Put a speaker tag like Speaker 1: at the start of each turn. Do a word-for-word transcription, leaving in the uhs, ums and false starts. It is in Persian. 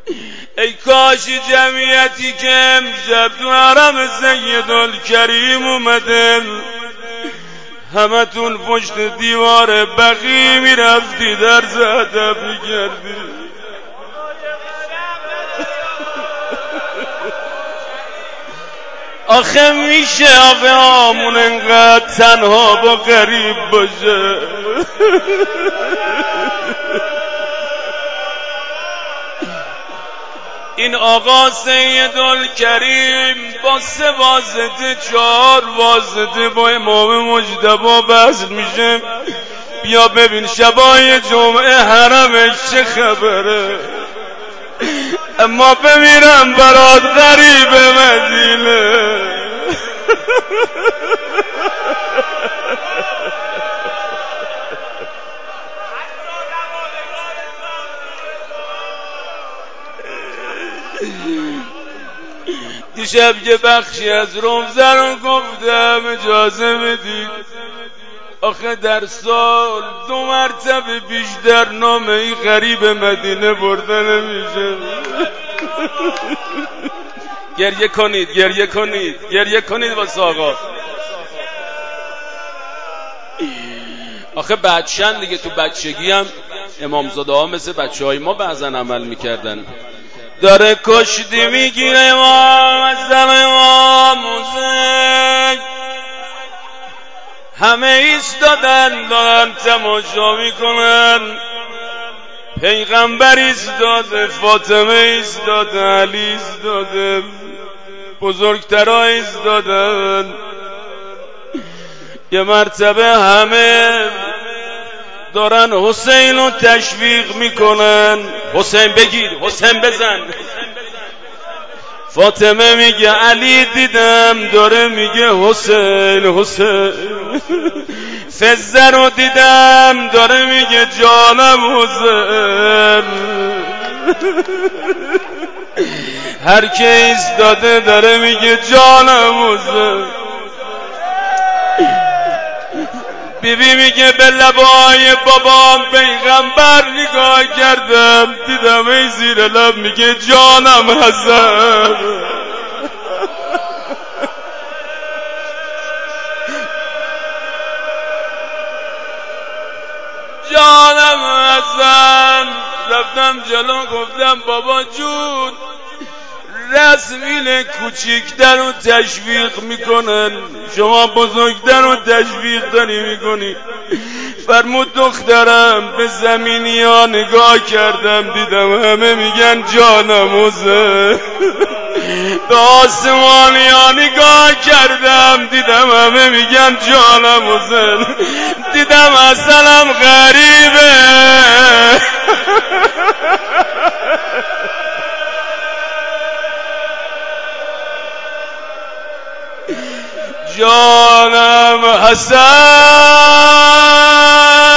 Speaker 1: ای کاش جمعیتی که امشب تو حرم سیدالکریم اومدن همه تون پشت دیوار بقی میرفتی درس ادب میکردی. آخه میشه آقا همون انقدر تنها با غریب باشه؟ این آقا سیدالکریم با سه واسطه چهار واسطه با امام مجتبی بحث میشه. بیا ببین شبای جمعه حرمش چه خبره، اما بمیرم برات غریب مدینه. دیشب یه بخشی از رمزه رو گفتم اجازه بدید. آخه در سال دو مرتبه بیشتر نامه ای غریب مدینه برده نمیشه. گریه کنید گریه کنید گریه کنید واسه آقا. آخه بچه‌ن دیگه، تو بچگی هم امامزاده ها مثل بچه های ما بعضا عمل میکردن. داره کشتی میگیره امام از دم امام حسین، همه ایستادن دارن تماشا میکنن. پیغمبر ایستاده، فاطمه ایستاده، علی ایستاده، بزرگترها ایستادن. یه مرتبه همه دارن حسین رو تشویق میکنن، حسین بگیر، حسین بزن. فاطمه میگه علی دیدم داره میگه حسین حسین. فزه رو دیدم داره میگه جانم حسین. هر که ایستاده داره میگه جانم حسین. بیبی میگه به لبای بابام پیغمبر نگاه کردم دیدم ای زیر لب میگه جانم حسن. جانم حسن. رفتم جلو گفتم بابا جون رسمیل کوچیکتر رو تشویق میکنن، شما بزرگتر رو تشویق داری میکنی. فرمود دخترم به زمینی ها نگاه کردم دیدم همه میگن جانم حسین. به آسمانی ها نگاه کردم دیدم همه میگن جانم حسین. دیدم اصلم غریبه. جانم حسن.